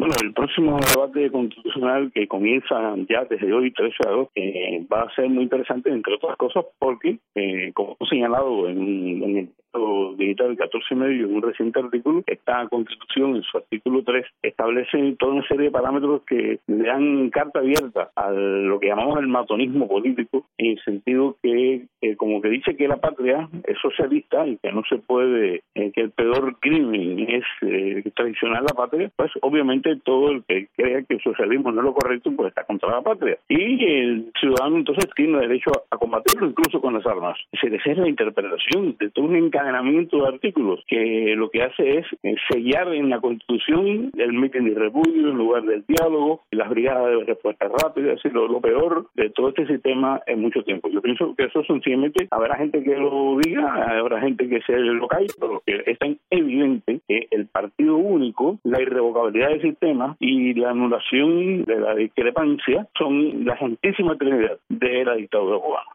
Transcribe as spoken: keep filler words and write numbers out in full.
Bueno, el próximo debate constitucional que comienza ya desde hoy, trece de agosto, eh, va a ser muy interesante, entre otras cosas, porque, eh, como he señalado en, en el texto digital catorce y medio, en un reciente artículo, esta Constitución, en su artículo tres, establece toda una serie de parámetros que le dan carta abierta a lo que llamamos el matonismo político, en el sentido que, eh, como que dice que la patria es socialista y que no se puede, eh, que el peor crimen es eh, traicionar la patria, pues obviamente todo el que crea que el socialismo no es lo correcto, pues está contra la patria. Y el ciudadano entonces tiene derecho a combatirlo incluso con las armas. Esa es la interpretación de todo un encadenamiento de artículos que lo que hace es sellar en la Constitución el mitin y repudio en lugar del diálogo, las brigadas de respuesta rápida, es decir, lo, lo peor de todo este sistema en mucho tiempo. Yo pienso que eso sencillamente habrá gente que lo diga, habrá gente que se lo cae, pero que es tan evidente que el partido único, la irrevocabilidad del sistema y la anulación de la discrepancia son la santísima trinidad de la dictadura cubana.